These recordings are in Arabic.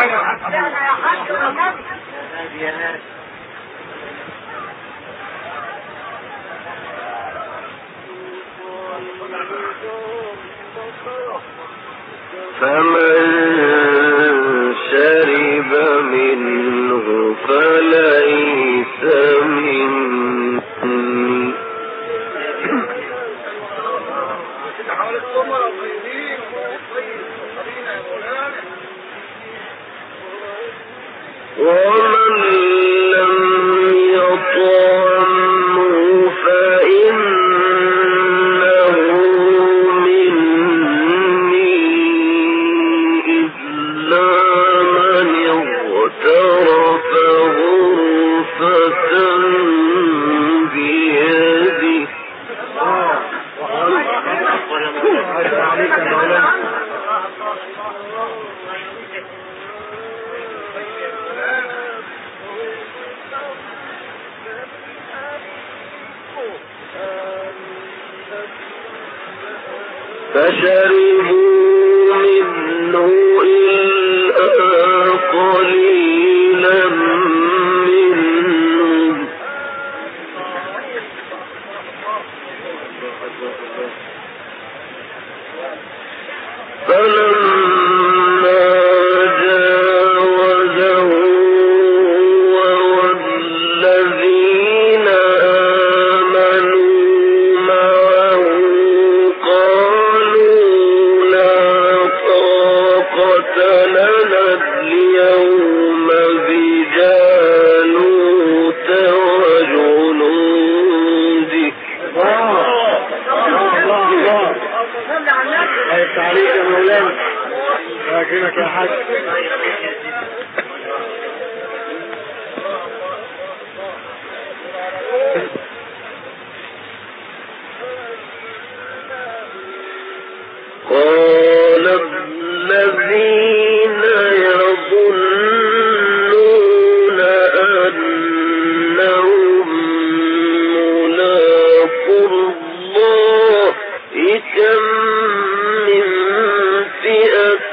فمن شرب منه فليس مني ومن لم يطعمه فإنه مني إلا من اغترف غرفة بيده. فشربوا منه إلا قليلا منهم فلما جاوزه والذين آمنوا معه قالوا لا طاقة لنا اليوم بجالوت وجنوده. عليك يا مولانا راكنك يا حاج. قال الذين يظنون أنهم ملاقو الله كم من فئة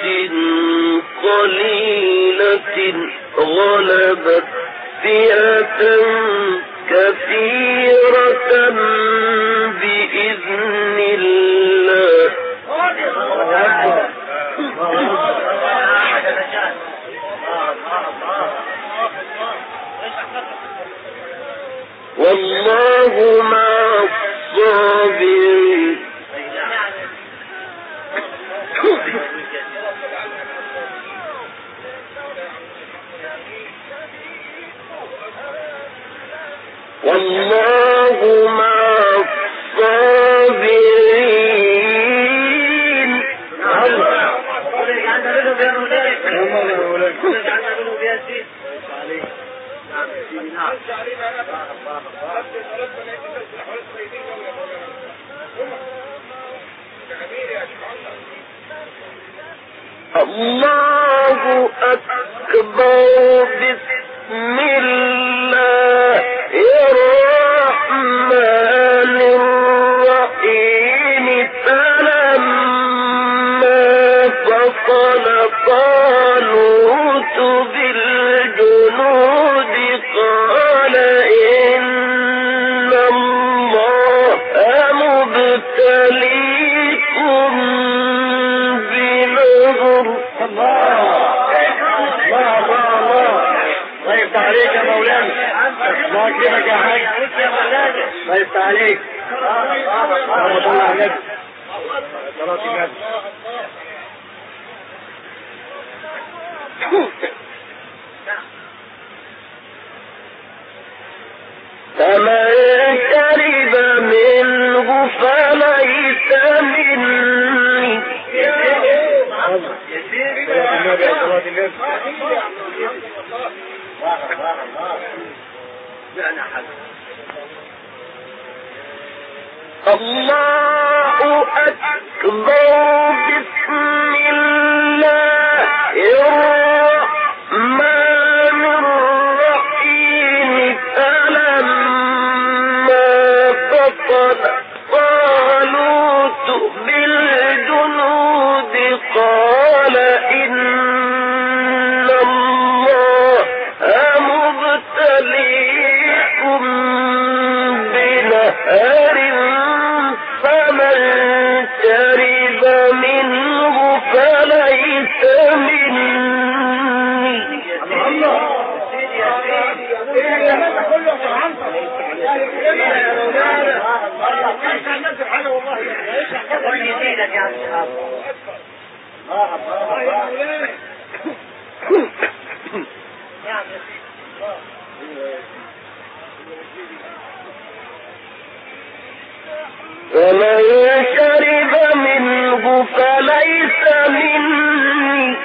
قليلة غلبت فئة كثيرة بإذن الله. والله مع الصابرين. والله مع الصابرين. الله أكبر. بسم الله الرحمن الرحيم. فلما فصل طالوت بالجنود قال إن الله مبتليكم بنهر. الله يفتح عليك يا مولانا. الله يكرمك يا حاج. الله يفتح عليك. اللهم صل على النبي. صلاة النبي. فمن شرب منه فليس مني. الله أكبر. بسم الله الرحمن الرحيم. فلما فصل طالوت بالجنود قال إن فمن شرب منه فليس مني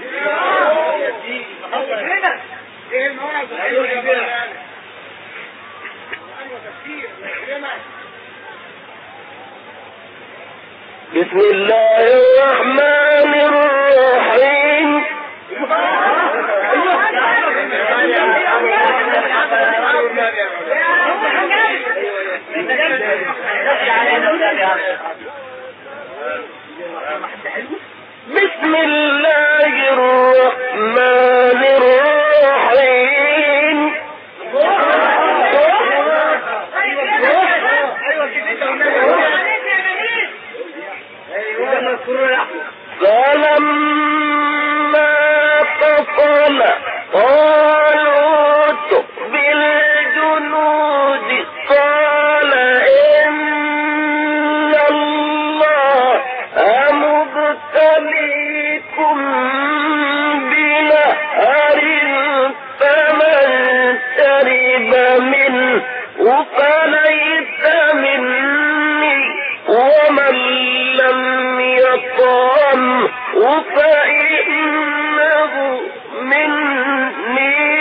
بسم الله الرحمن الرحيم بسم الله الرحمن الرحيم فلما فصل طالوت بالجنود قال إن الله مبتليكم بنهر فمن شرب منه فليس مني ومن لم يطعم فإنه مني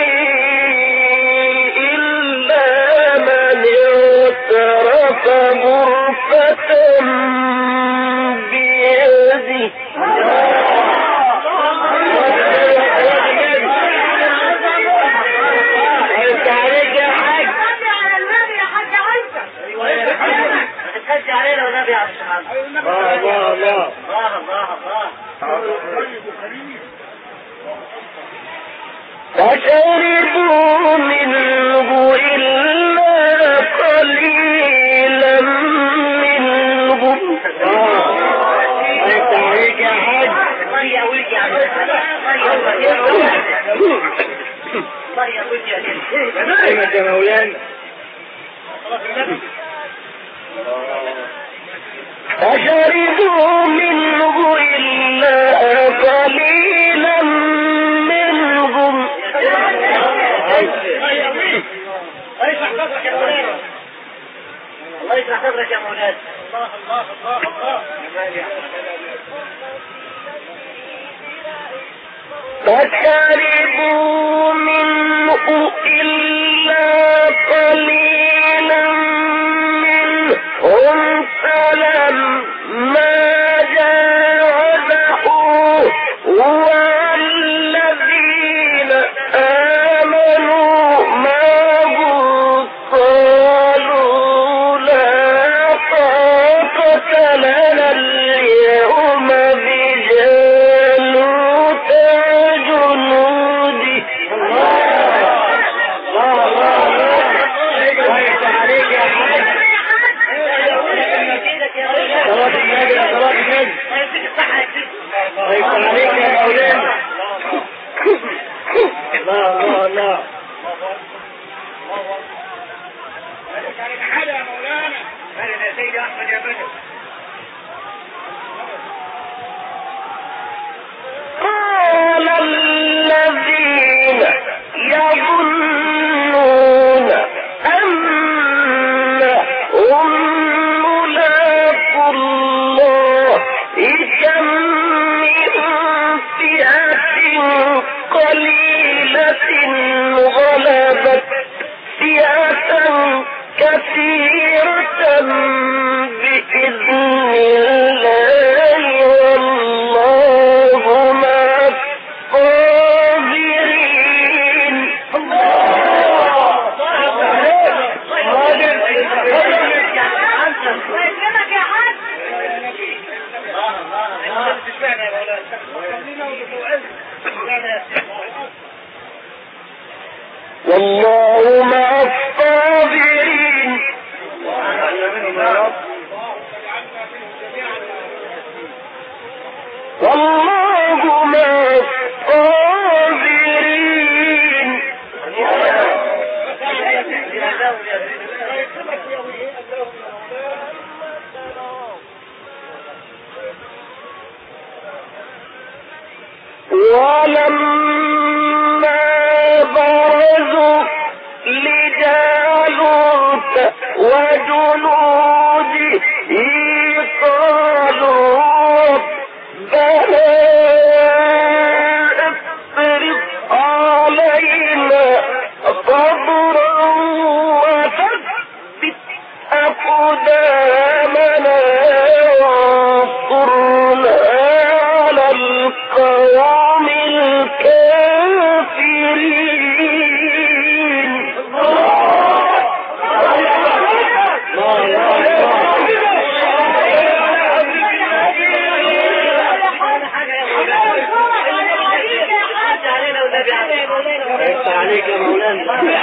إلا من اغترف غرفة بيده فشربوا منه إلا قليلا منهم فشربوا منه إلا قليلا منهم الله يسمح صدرك يا مولانا. فشربوا منه إلا قليلا منهم فلما جاوزه والذين آمنوا معه قالوا لا طاقة لنا اليوم بجالوت وجنوده. قال الذين يظنون أنهم ملاقو الله كم من فئة قليلة غلبت فئة كثيرة بإذن الله والله مع الصابرين. والله مع الصابرين. والله مع الصابرين. عليك يا مولانا.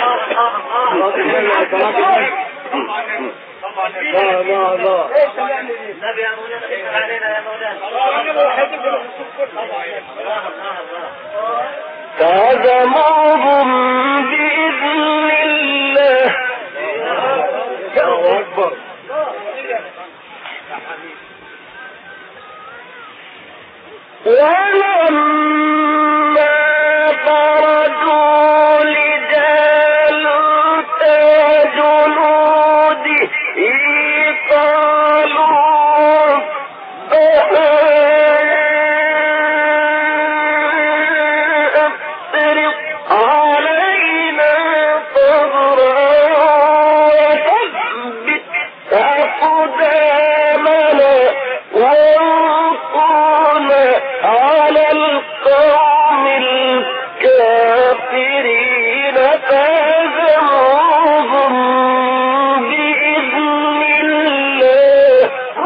لا لا لا. النبي يا مولانا افتح علينا يا مولانا. فهزموهم بإذن الله. الله أكبر. ولما بردوا لجالوت جنوده قالوا افرغ علينا صبرا وثبت أقدامنا وانصرنا على القوم الكافرين فهزموهم بإذن الله.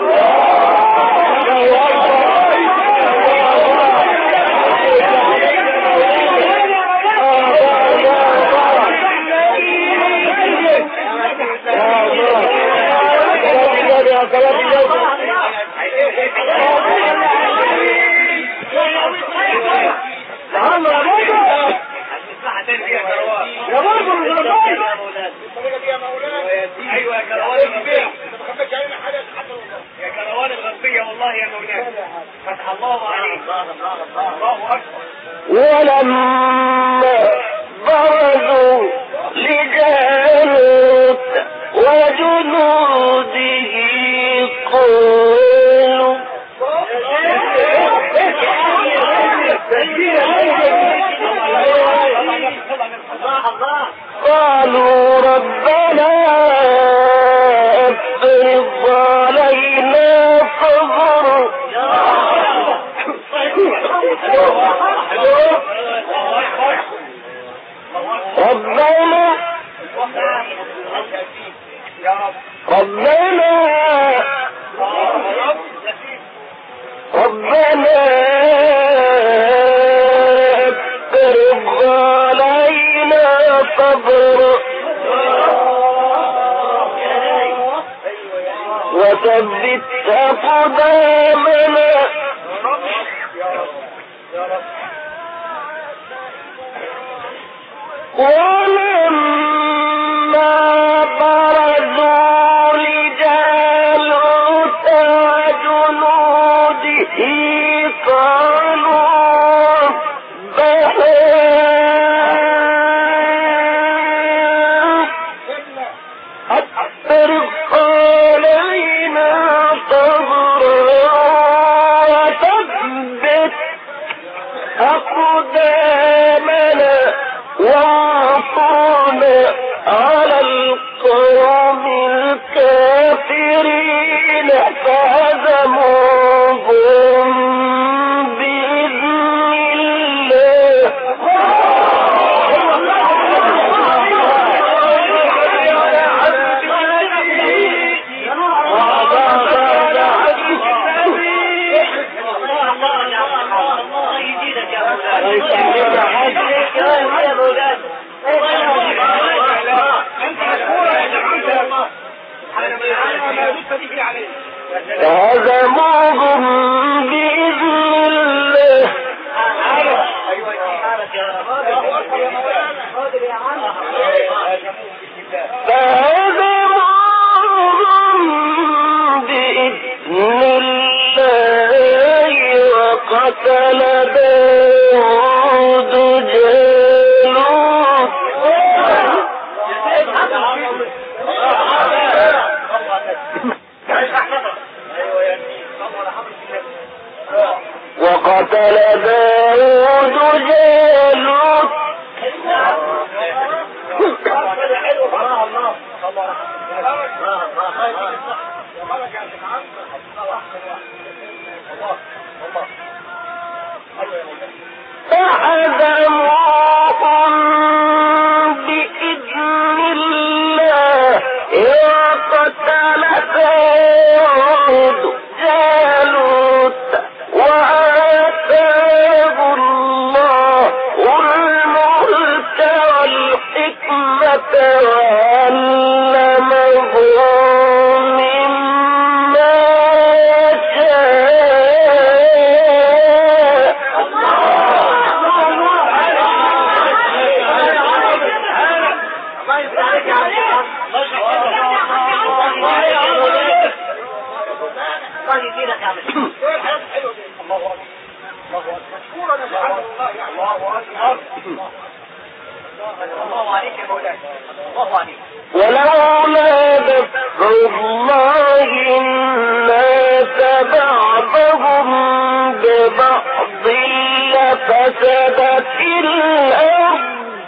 ايوه يا كروان الغربيه. يا كروان الغربيه والله يا مولانا فتح الله عليك. الله اكبر. ولما برزوا لجالوت وجنوده قالوا ربنا افرض علينا صبرا. ربنا افرغ علينا صبرا وثبت أقدامنا. ولما برزوا لجالوت وجنوده قالوا افرغ علينا صبرا وثبت أقدامنا وانصرنا على القوم الكافرين فهزموهم بإذن الله. فهزموهم بإذن الله. فهزموهم بإذن الله وقتل داود جالوت وقتل داود جالوت وعلمهم مما شاء ولولا دفع الله الناس بعضهم ببعض لفسدت الأرض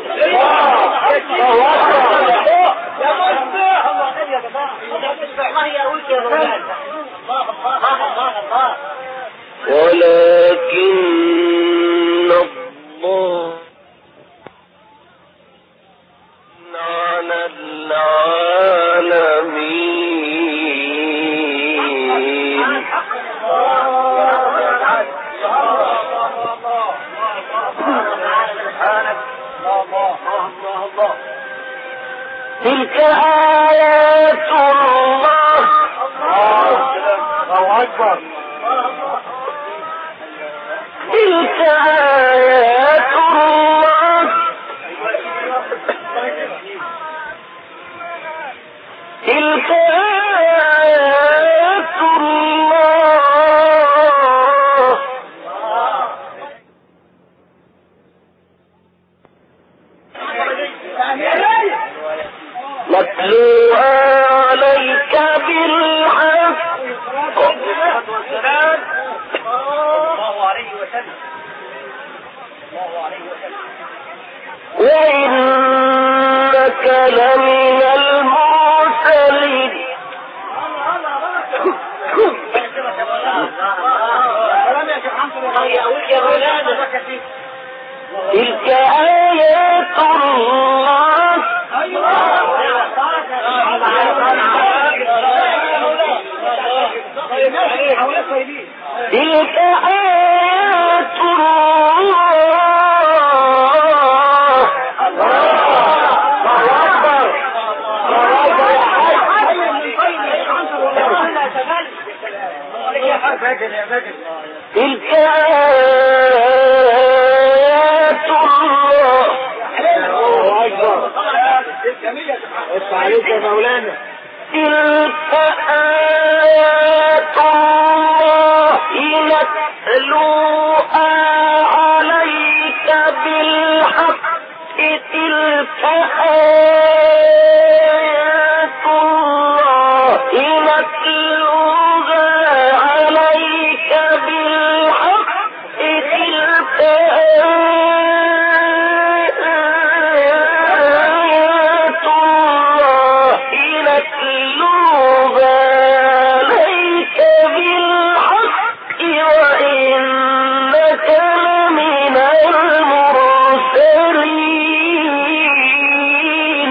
ولكن الله على العالمين. تلك آيات الله. الله أكبر. تلك آيات الله. تلك آيات الله نتلوها عليك بالحق. وإنك لمن المرسلين. تلك آيات الله. تلك آيات الله. تلك آيات الله. عليك يا مولانا. تلك آيات الله نتلوها عليك بالحق. تلك آيات الله نتلوها عليك بالحق. تلك آيات الله نتلوها عليك بالحق. وإنك لمن المرسلين.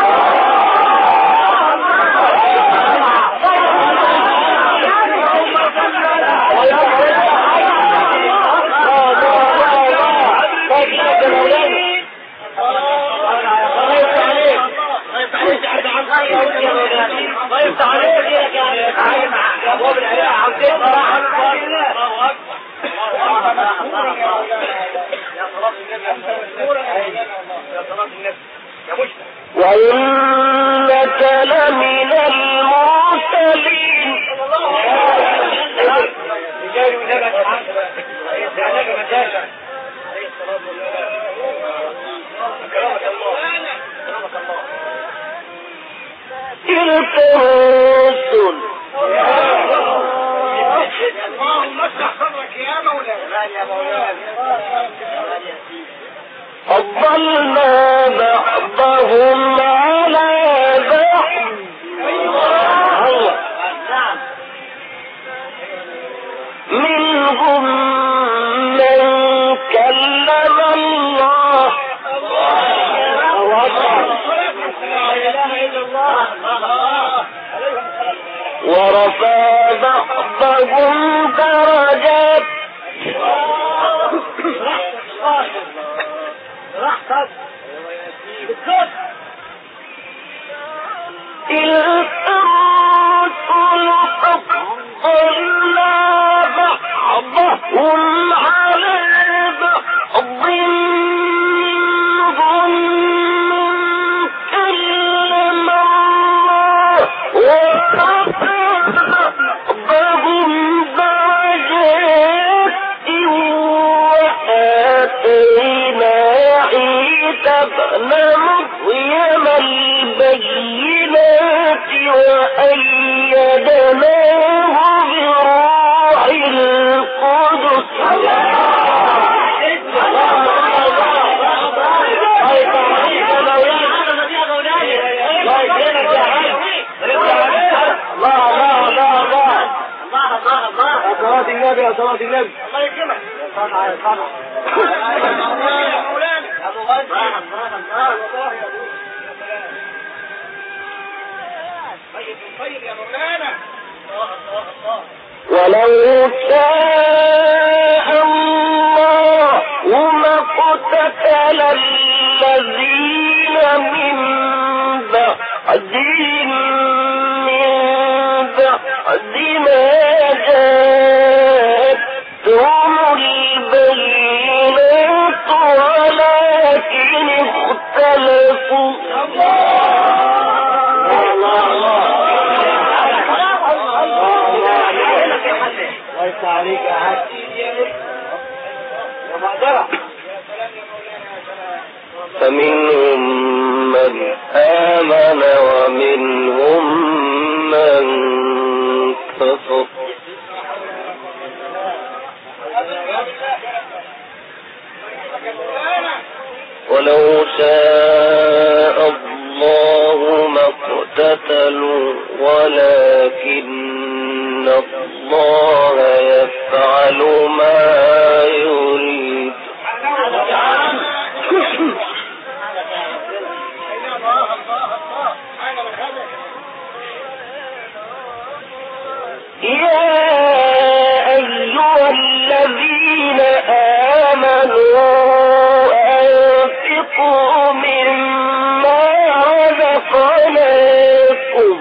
وإنك لمن المرسلين. تلك الرسل فضلنا بعضهم على بعض. منهم من كلم الله. ورفع بعضهم درجات. ابن مريم البينات وأيدناه بروح القدس صلاة النبي يا صلاة النبي الله يكرمك طيب يا مولانا ولو شاء الله ما اقتتل الذين من بعدهم بعد ما جاءتهم البينات ولكن اختلفوا الله عليك يا حاج يا مقدرة فمنهم من آمن ومنهم من كفر ولو شاء الله ما اقتتلوا ولكن الله يفعل ما يريد يا أيها الذين آمنوا أنفقوا مما رزقناكم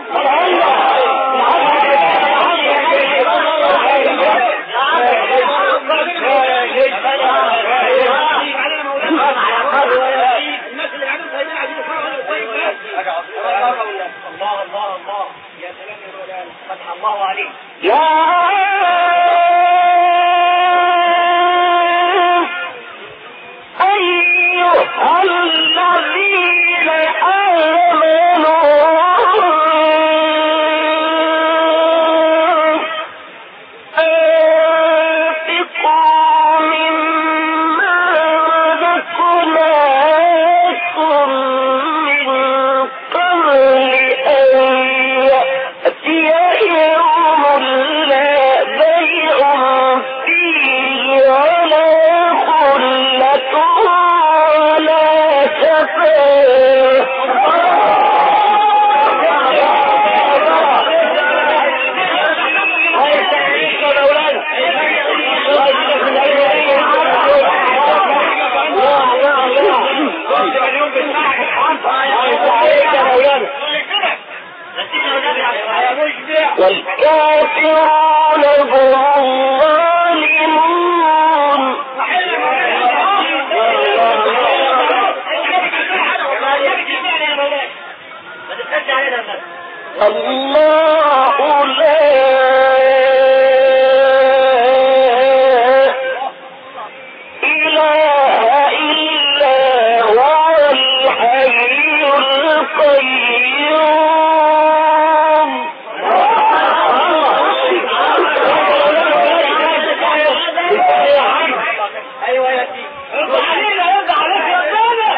الله يا سلام يا مولانا فتح الله عليك يا أيها الذين آمنوا أنفقوا مما رزقناكم من قبل أن يأتي يوم لا بيع فيه ولا خلة ولا شفاعة والكافرون هم الظالمون الله لا إله إلا هو الحي القيوم ايوه يا سيدي ارضى علينا ارضى عليك يا سيدي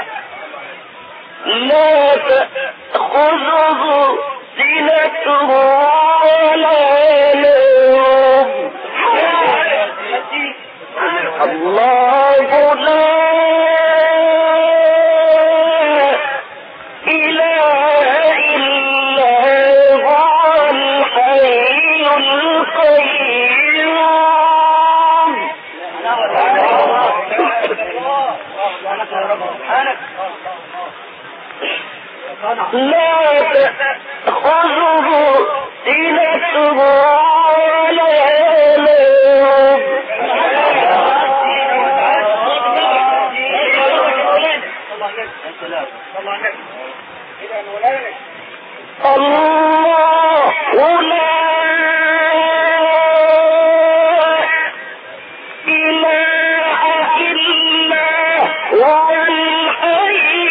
لا تأخذه سنة ولا نوم الله لا إله إلا هو الحي القيوم لا تأخذه سنة ولا نوم الله لا إله إلا هو الحي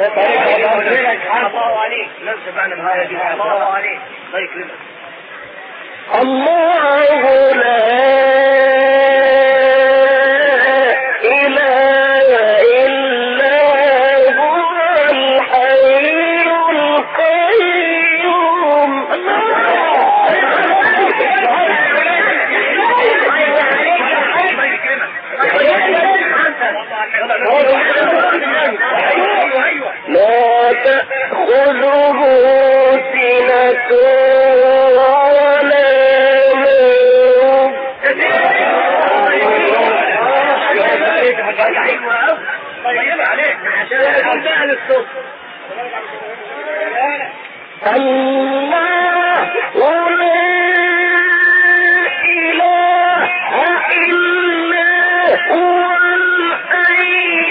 الله عليك نفس معنى الآية دي الله عليك الله يكرمك الله لا لا تأخذه سنة ولا نوم الله ولا إله إلا هو الحي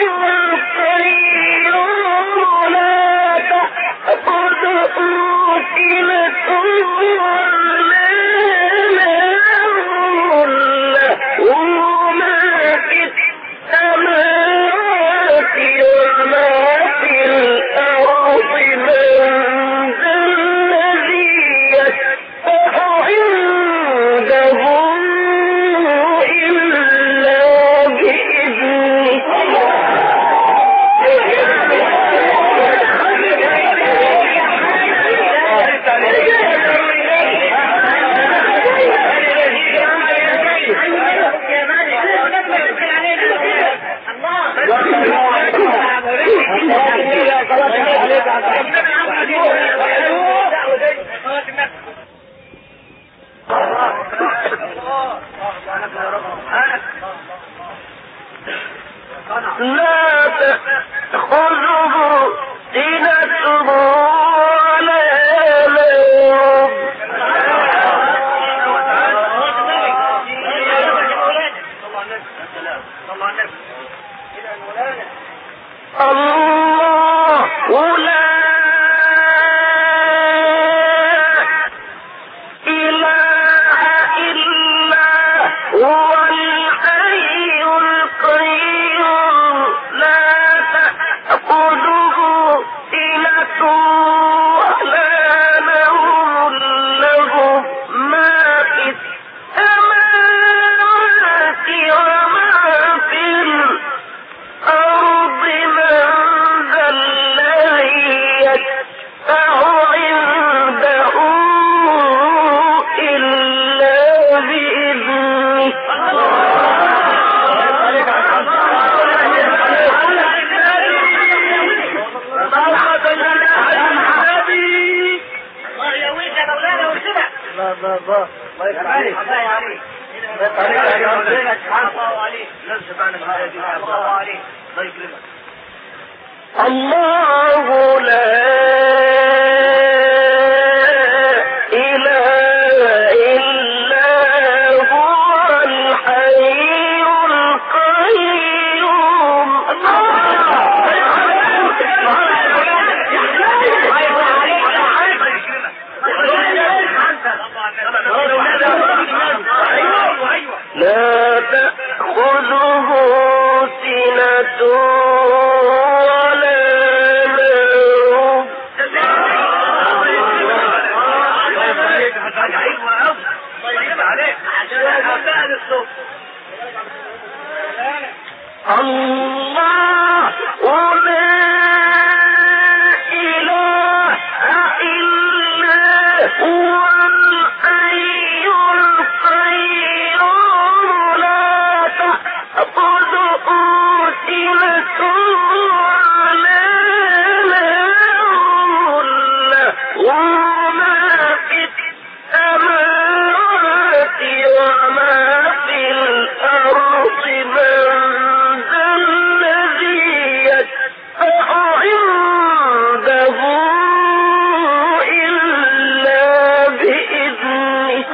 القيوم لا تأخذه سنة ولا نوم له ما في السماوات وما في الأرض من ذا الذي يشفع عنده إلا بإذنه لا تأخذه سنة ولا نوم الله لا إله إلا هو الحي القيوم لا تأخذه سنة ولا نوم له ما في السماوات وما في الأرض من ذا الذي يشفع عنده إلا بإذنه الله لا إله إلا هو الحي القيوم لا تأخذه سنة ولا نوم الله ولا إله إلا هو الحي القيوم لا تأخذه سنة ولا نوم له ما في السماوات وما في الأرض من ذا الذي يشفع عنده إلا بإذنه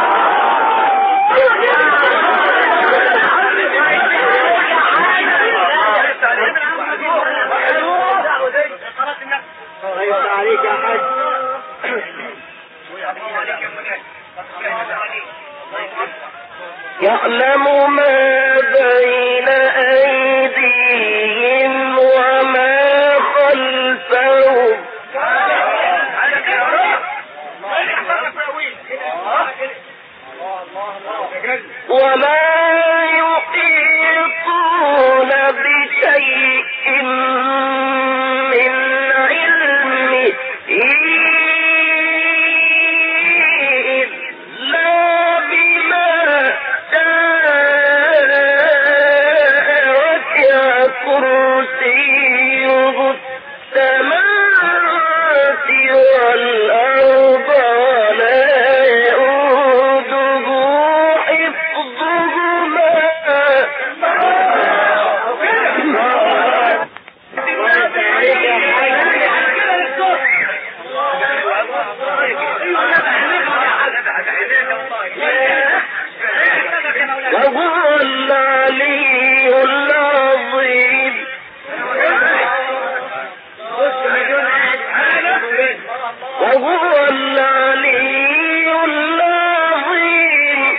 عليك يا حاج يعلم ما بين أيديهم وما خلفهم وهو العلي العظيم.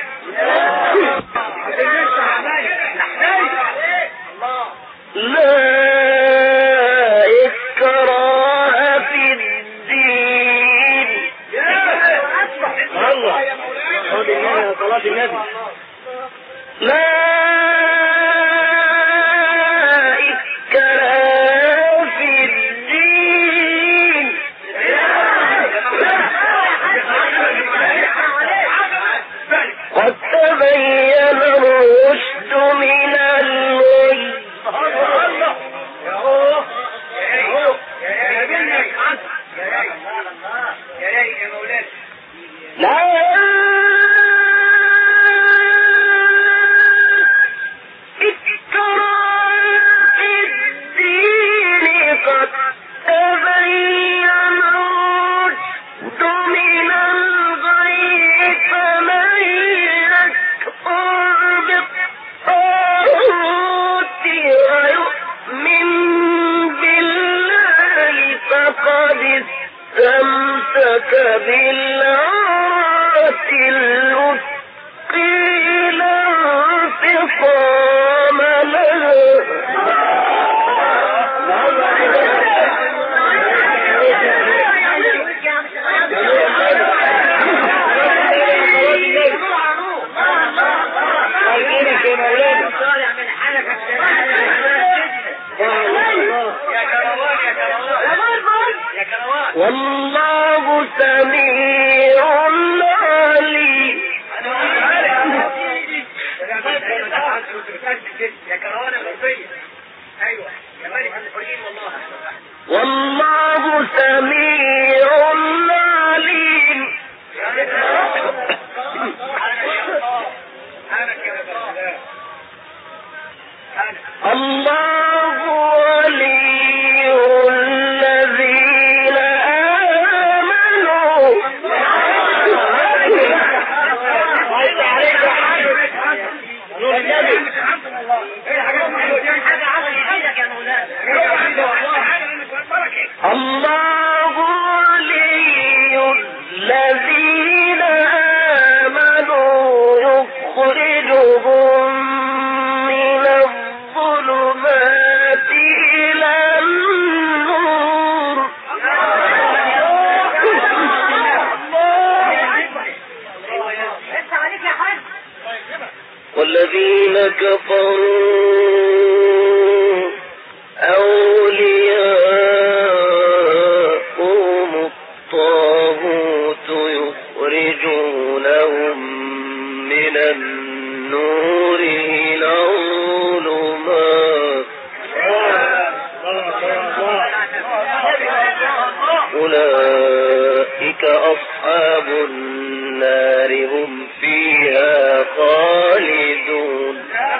لا إكراه في الدين. الله صلاة النبي. لا إكراه في الدين. قد تبين الرشد من الغي. لا استمسك بالعروة الوثقى لا انفصام لها. والله سميع عليم. والله سميع عليم. الله ولي الذين آمنوا. الله ولي الذين آمنوا يخرجهم من الظلمات إلى النور. والذين كفروا أولياءهم الطاغوت يخرجونهم من النور إلى الظلمات. أولئك أصحاب النار هم فيها خالدون.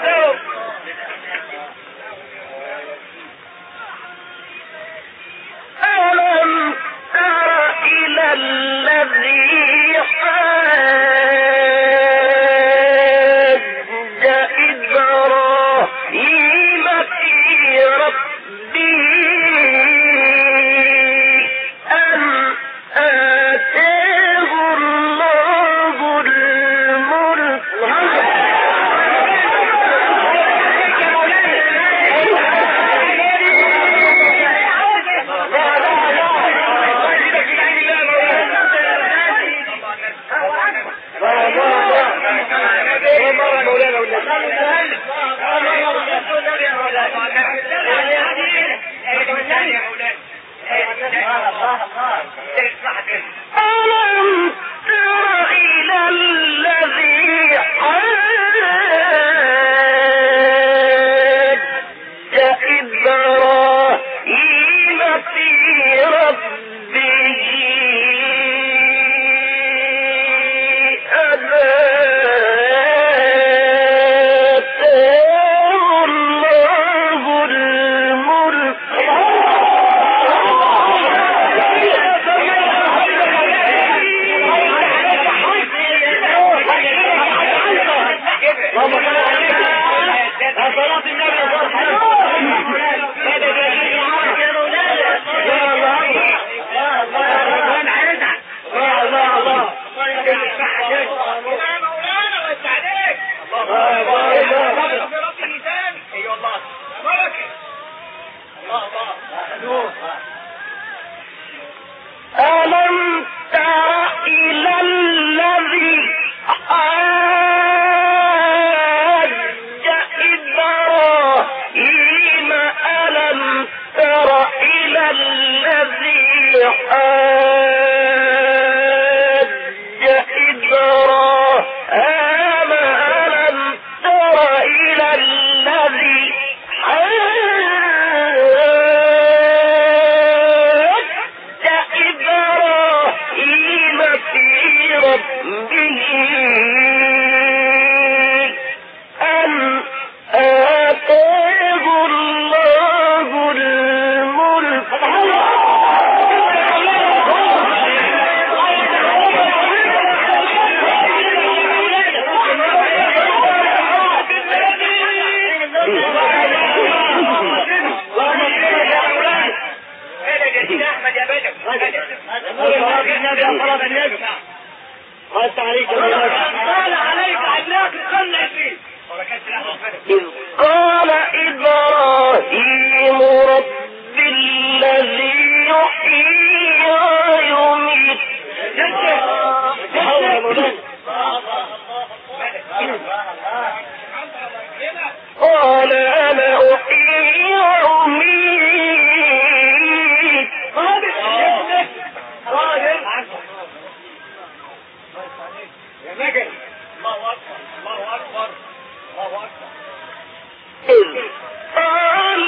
ألم تر إلى الذي حاج إبراهيم في ربه أن آتاه الله الملك. ألم تر إلى الذي حاج إبراهيم في ربه أن آتاه الله الملك. ألم تر إلى الذي حاج إبراهيم ألم تر إلى الذي حاج إبراهيم ألم تر إلى الذي حاج إبراهيم في ربه أن آتاه الله الملك إذ قال إبراهيم رب الذي يحيي ويميت قال أنا أحيي وأميت إذ قال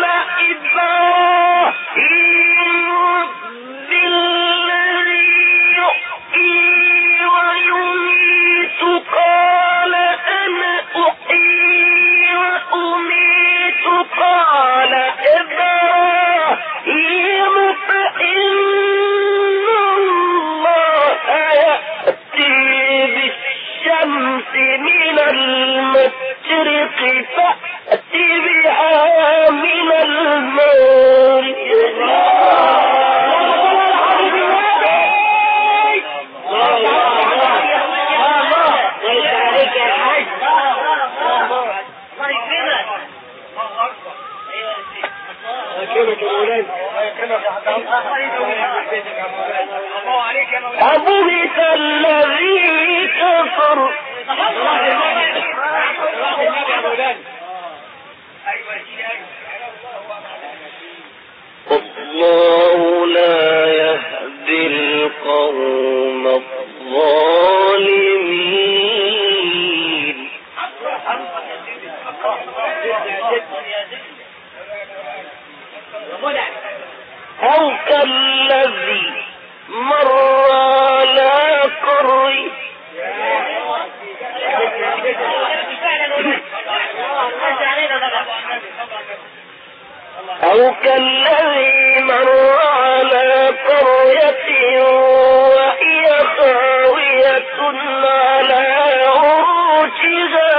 إبراهيم رب الذي يحيي ويميت قال أنا أحيي وأميت قال إبراهيم فإن الله يأتي بالشمس من المشرق فأت بها من المغرب أبهت الذي كفر والله لا يهدي القوم الظالمين أو كالذي مر على قرية أو كالذي مر على قرية وهي خاوية على عروشها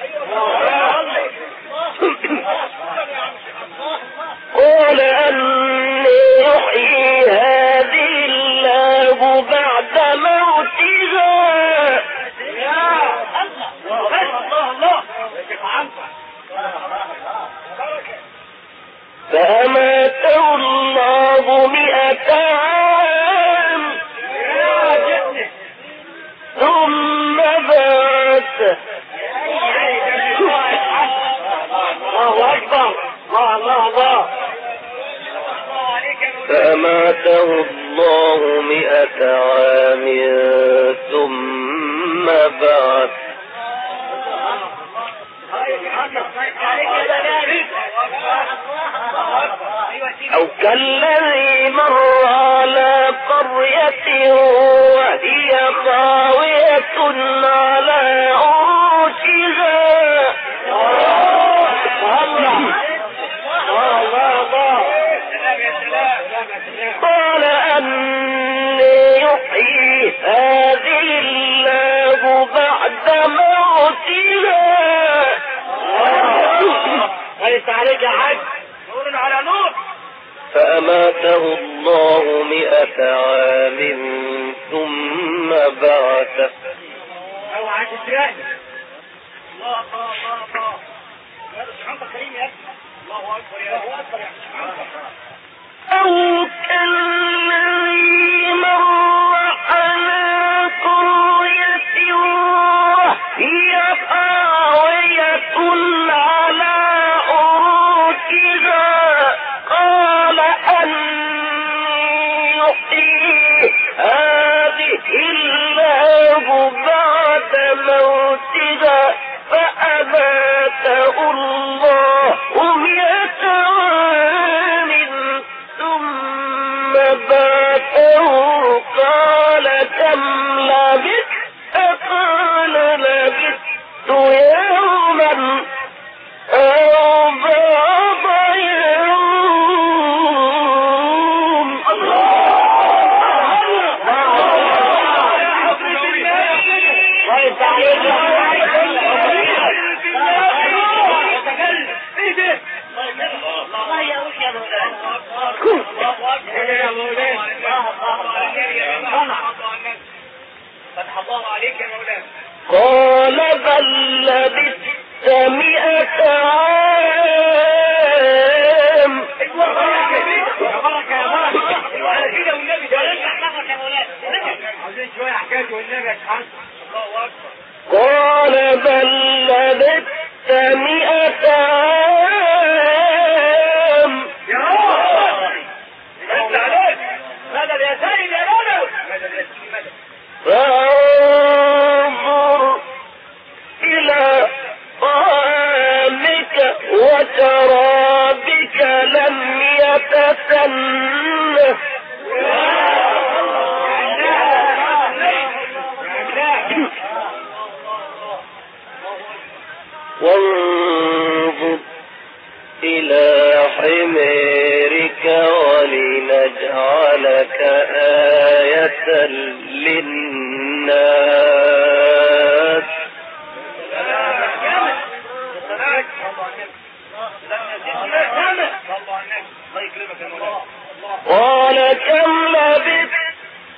قال أني يحيي هذه الله بعد موتها فأماته الله 100 عام ثم بعثه الله أكبر الله فأماته الله 100 عام ثم بعث أو كالذي مر على قرية وهي خاوية على عروشها قال أني يحيي هذه الله بعد موتها ليس عليك حج نور على نور. فأماته الله 100 عام ثم بعثه. اوعى تسرقني. الله الله الله الله. يا سبحان الله كريم يا ابني. الله اكبر يا الله اكبر يا سبحان الله. أو كالذي مر فتح الله عليك يا مولانا. قال بل لبثت 100 عام. يا بركة يا بركة على كده والنبي ده رجع نفسك يا مولانا. عاوزين شوية حكاية والنبي يا شحات. الله أكبر. قال بل لبثت 100 عام. يا رب انت عليك مدد يا سيد يا مدد. مدد يا سيدي مدد. فانظر إلى طعامك وشرابك لم يتسنه. وانظر إلى حمارك ولنجعلك آية للناس. قال كم لبثت؟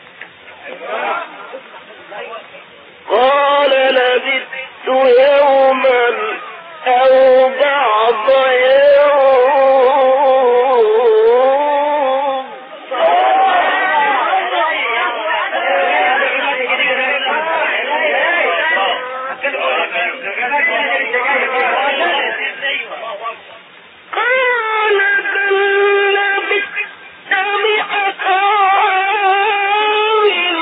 قال لبثت يوما أو بعض يوم. قال بل لبثت 100 عام.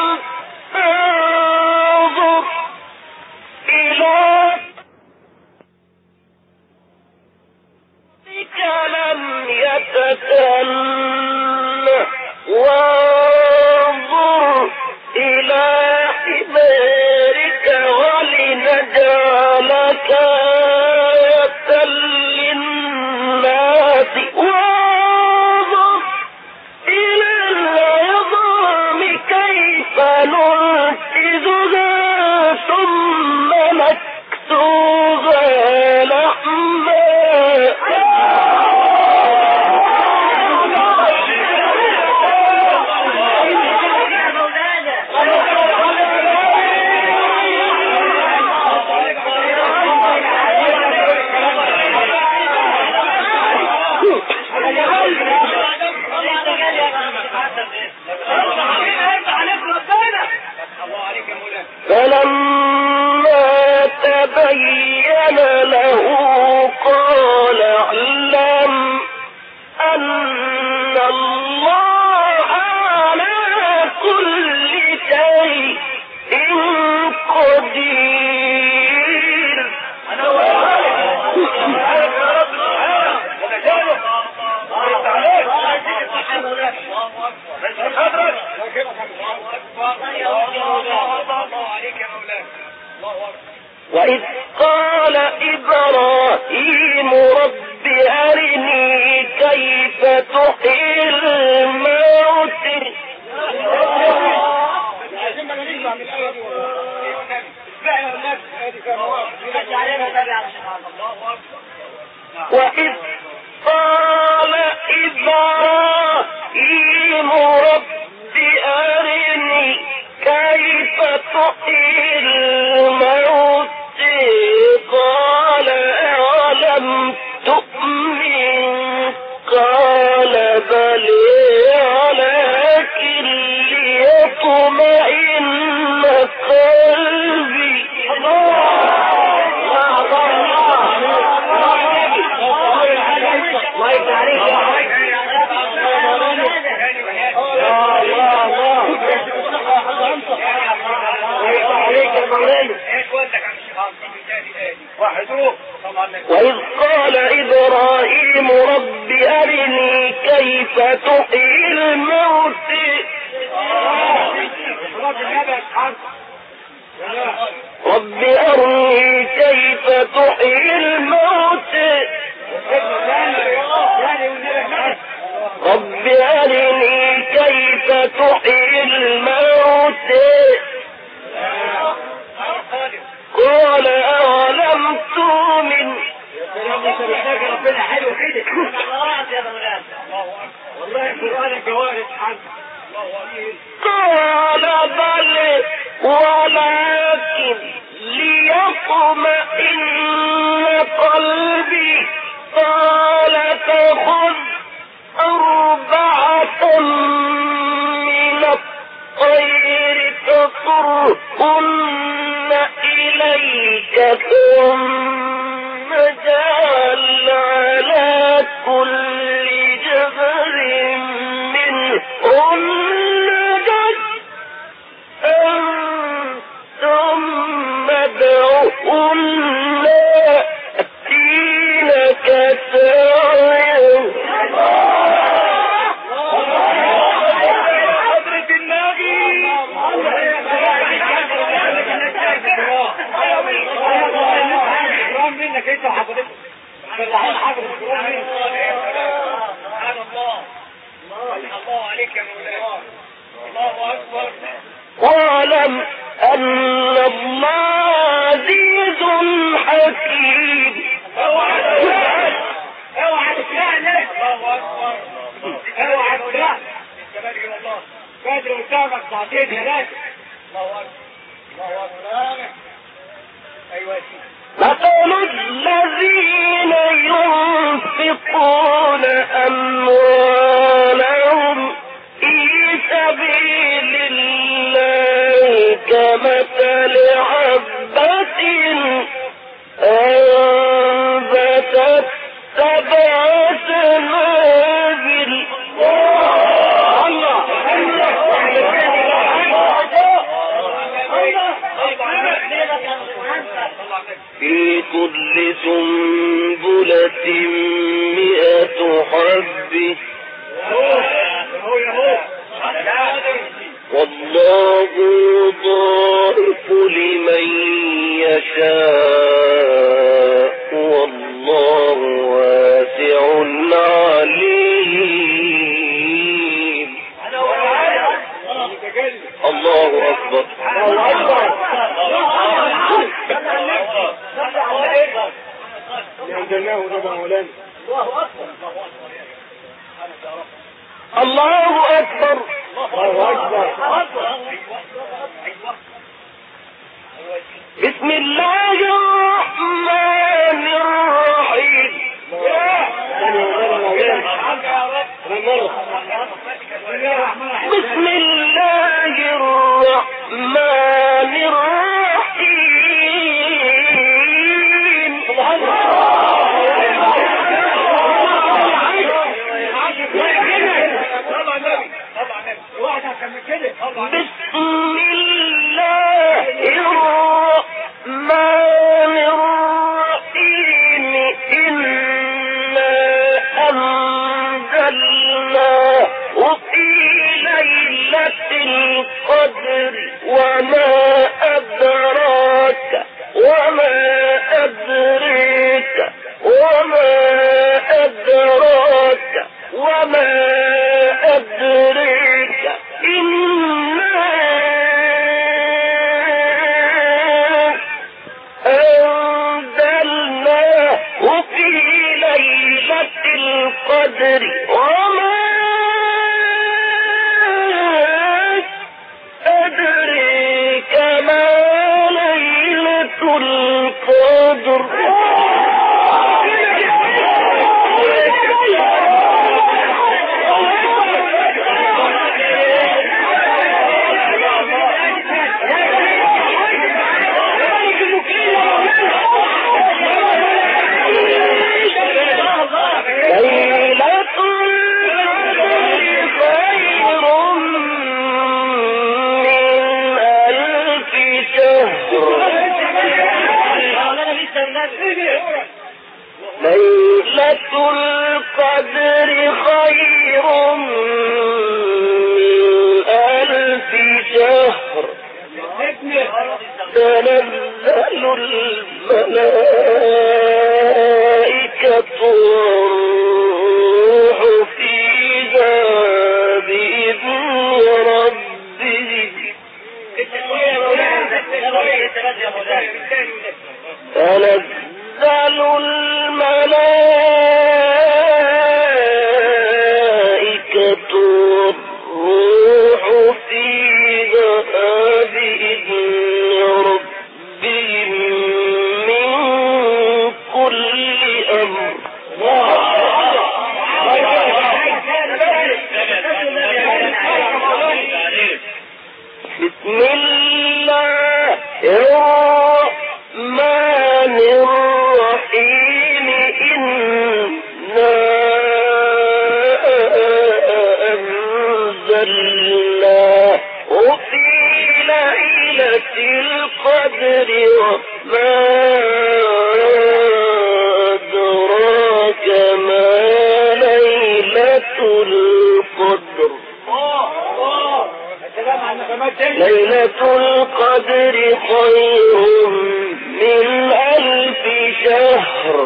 فانظر إلى بك لم يتسنه. وانظر إلى حمارك ولنجعلك آية للناس. وانظر إلى العظام كيف ننشزها ثم نكسوها لحما. فلما تبين له قال اعلم أن الله على كل شيء قدير. وإذ قال إبراهيم رب أرني كيف تحيي الموت. وإذ قال إبراهيم رب أرني كيف تحيي الموت. قال أولم تؤمن؟ قال بلى ولكن ليطمئن قلبي. وإذ قال إبراهيم رب أرني كيف تحيي الموت. رب أرني كيف تحيي الموت. رب أرني كيف تحيي الموت. قال أولم تؤمن؟ ربنا حلو كده. والله القرآن جوارح حد. قال بل ولكن ليطمئن قلبي. قال فخذ أربعة من الطير فصرهن إليك ثم اجعل على كل جبل منهن جزءا ثم ادعهن يأتينك سعيا. واعلم أن الله عزيز حكيم. بدر قدامك ساعتين ثلاثة. مثل الذين ينفقون أموالهم في سبيل الله كمثل حبة أنبتت 7 سنابل في كل سنبلة 100 حبة والله يضاعف لمن يشاء والله واسع عليم. الله أكبر. الله أكبر. بسم الله الرحمن الرحيم. بسم الله الرحمن الرحيم. بسم الله الرحمن الرحيم. إنا أنزلناه في ليلة القدر وما أدراك وما أدريك وما أدراك وما أدريك إنا أنزلناه في ليلة القدر وما أدريك ما ليلة القدر. ليلة القدر خير من 1000 شهر. تنزل الملائكة والروح فيها بإذن ربهم. تنزل الملائكة والروح فيها بإذن ربهم من كل أمر. بسم الله الرحمن الرحيم إنا أنزلناه في ليلة القدر وما أدراك ما ليلة القدر. ليلة القدر خير من 1000 شهر.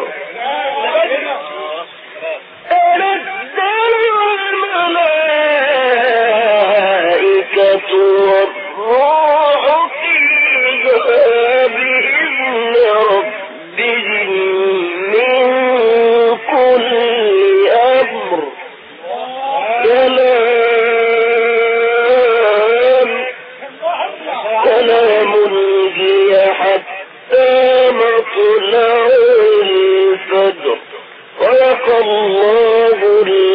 تنزل الملائكة والروح فيها بإذن ربهم من كل أمر. سلام هي حتى مطلع الفجر. صدق الله